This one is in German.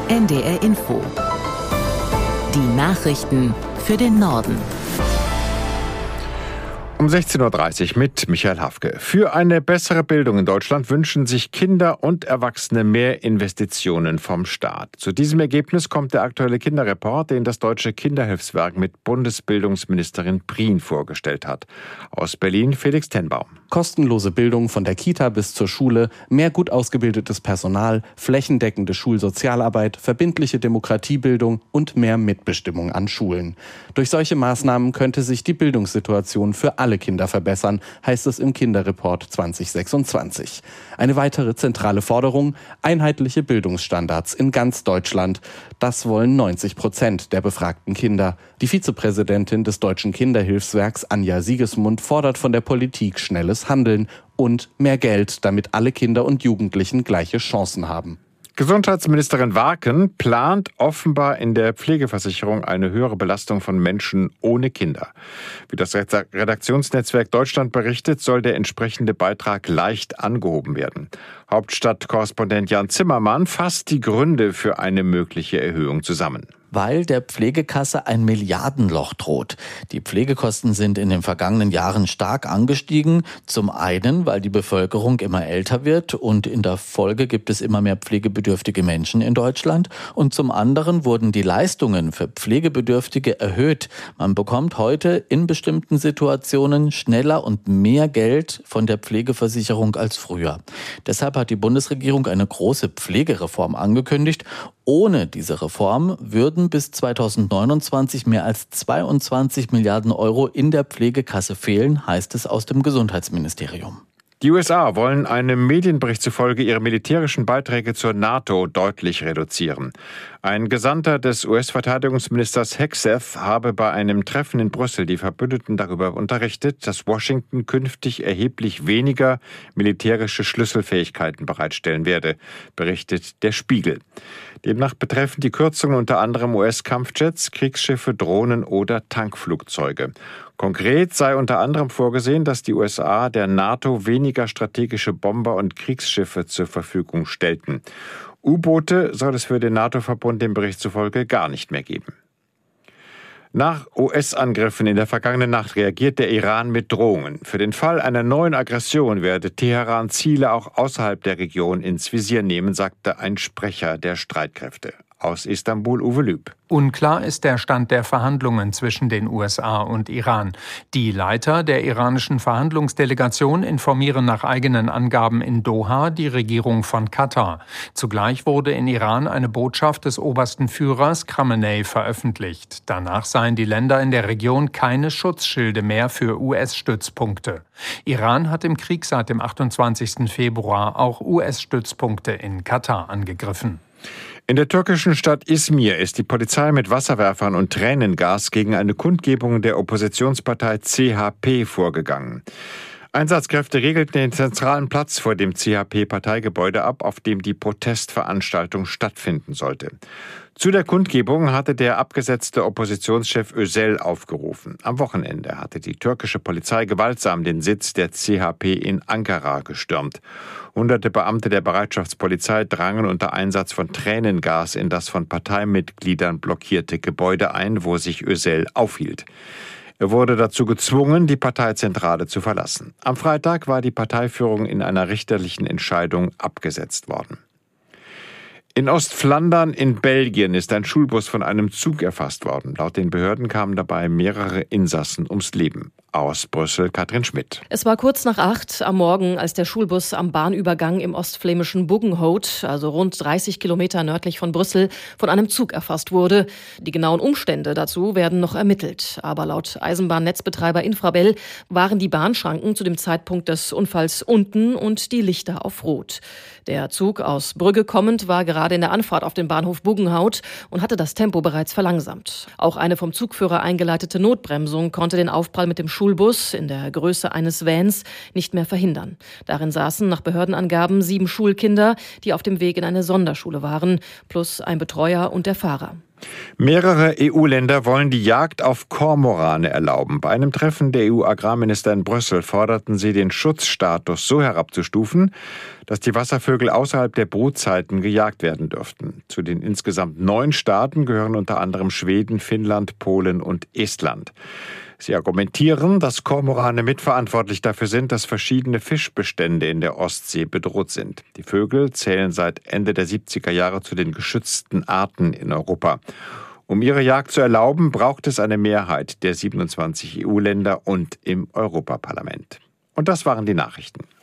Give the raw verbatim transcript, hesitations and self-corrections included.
N D R Info. Die Nachrichten für den Norden. Um sechzehn Uhr dreißig mit Michael Hafke. Für eine bessere Bildung in Deutschland wünschen sich Kinder und Erwachsene mehr Investitionen vom Staat. Zu diesem Ergebnis kommt der aktuelle Kinderreport, den das Deutsche Kinderhilfswerk mit Bundesbildungsministerin Prien vorgestellt hat. Aus Berlin Felix Tenbaum. Kostenlose Bildung von der Kita bis zur Schule, mehr gut ausgebildetes Personal, flächendeckende Schulsozialarbeit, verbindliche Demokratiebildung und mehr Mitbestimmung an Schulen. Durch solche Maßnahmen könnte sich die Bildungssituation für alle Kinder verbessern, heißt es im Kinderreport zwanzig sechsundzwanzig. Eine weitere zentrale Forderung: einheitliche Bildungsstandards in ganz Deutschland. Das wollen neunzig Prozent der befragten Kinder. Die Vizepräsidentin des Deutschen Kinderhilfswerks, Anja Siegesmund, fordert von der Politik schnelles Handeln und mehr Geld, damit alle Kinder und Jugendlichen gleiche Chancen haben. Gesundheitsministerin Warken plant offenbar in der Pflegeversicherung eine höhere Belastung von Menschen ohne Kinder. Wie das Redaktionsnetzwerk Deutschland berichtet, soll der entsprechende Beitrag leicht angehoben werden. Hauptstadtkorrespondent Jan Zimmermann fasst die Gründe für eine mögliche Erhöhung zusammen. Weil der Pflegekasse ein Milliardenloch droht. Die Pflegekosten sind in den vergangenen Jahren stark angestiegen. Zum einen, weil die Bevölkerung immer älter wird und in der Folge gibt es immer mehr pflegebedürftige Menschen in Deutschland. Und zum anderen wurden die Leistungen für Pflegebedürftige erhöht. Man bekommt heute in bestimmten Situationen schneller und mehr Geld von der Pflegeversicherung als früher. Deshalb hat die Bundesregierung eine große Pflegereform angekündigt. Ohne diese Reform würden bis zweitausendneunundzwanzig mehr als zweiundzwanzig Milliarden Euro in der Pflegekasse fehlen, heißt es aus dem Gesundheitsministerium. Die U S A wollen einem Medienbericht zufolge ihre militärischen Beiträge zur NATO deutlich reduzieren. Ein Gesandter des U S-Verteidigungsministers Hegseth habe bei einem Treffen in Brüssel die Verbündeten darüber unterrichtet, dass Washington künftig erheblich weniger militärische Schlüsselfähigkeiten bereitstellen werde, berichtet der Spiegel. Demnach betreffen die Kürzungen unter anderem U S-Kampfjets, Kriegsschiffe, Drohnen oder Tankflugzeuge. Konkret sei unter anderem vorgesehen, dass die U S A der NATO weniger strategische Bomber und Kriegsschiffe zur Verfügung stellten. U-Boote soll es für den NATO-Verbund dem Bericht zufolge gar nicht mehr geben. Nach U S-Angriffen in der vergangenen Nacht reagiert der Iran mit Drohungen. Für den Fall einer neuen Aggression werde Teheran Ziele auch außerhalb der Region ins Visier nehmen, sagte ein Sprecher der Streitkräfte. Aus Istanbul Uwe Lüb. Unklar ist der Stand der Verhandlungen zwischen den U S A und Iran. Die Leiter der iranischen Verhandlungsdelegation informieren nach eigenen Angaben in Doha die Regierung von Katar. Zugleich wurde in Iran eine Botschaft des obersten Führers Khamenei veröffentlicht. Danach seien die Länder in der Region keine Schutzschilde mehr für U S-Stützpunkte. Iran hat im Krieg seit dem achtundzwanzigsten Februar auch U S-Stützpunkte in Katar angegriffen. In der türkischen Stadt Izmir ist die Polizei mit Wasserwerfern und Tränengas gegen eine Kundgebung der Oppositionspartei C H P vorgegangen. Einsatzkräfte regelten den zentralen Platz vor dem C H P-Parteigebäude ab, auf dem die Protestveranstaltung stattfinden sollte. Zu der Kundgebung hatte der abgesetzte Oppositionschef Özel aufgerufen. Am Wochenende hatte die türkische Polizei gewaltsam den Sitz der C H P in Ankara gestürmt. Hunderte Beamte der Bereitschaftspolizei drangen unter Einsatz von Tränengas in das von Parteimitgliedern blockierte Gebäude ein, wo sich Özel aufhielt. Er wurde dazu gezwungen, die Parteizentrale zu verlassen. Am Freitag war die Parteiführung in einer richterlichen Entscheidung abgesetzt worden. In Ostflandern in Belgien ist ein Schulbus von einem Zug erfasst worden. Laut den Behörden kamen dabei mehrere Insassen ums Leben. Aus Brüssel Katrin Schmidt. Es war kurz nach acht am Morgen, als der Schulbus am Bahnübergang im ostflämischen Buggenhout, also rund dreißig Kilometer nördlich von Brüssel, von einem Zug erfasst wurde. Die genauen Umstände dazu werden noch ermittelt. Aber laut Eisenbahnnetzbetreiber Infrabel waren die Bahnschranken zu dem Zeitpunkt des Unfalls unten und die Lichter auf Rot. Der Zug aus Brügge kommend war gerade in der Anfahrt auf den Bahnhof Buggenhout und hatte das Tempo bereits verlangsamt. Auch eine vom Zugführer eingeleitete Notbremsung konnte den Aufprall mit dem Schulbus in der Größe eines Vans nicht mehr verhindern. Darin saßen nach Behördenangaben sieben Schulkinder, die auf dem Weg in eine Sonderschule waren, plus ein Betreuer und der Fahrer. Mehrere E U-Länder wollen die Jagd auf Kormorane erlauben. Bei einem Treffen der E U-Agrarminister in Brüssel forderten sie, den Schutzstatus so herabzustufen, dass die Wasservögel außerhalb der Brutzeiten gejagt werden dürften. Zu den insgesamt neun Staaten gehören unter anderem Schweden, Finnland, Polen und Estland. Sie argumentieren, dass Kormorane mitverantwortlich dafür sind, dass verschiedene Fischbestände in der Ostsee bedroht sind. Die Vögel zählen seit Ende der siebziger Jahre zu den geschützten Arten in Europa. Um ihre Jagd zu erlauben, braucht es eine Mehrheit der siebenundzwanzig E U-Länder und im Europaparlament. Und das waren die Nachrichten.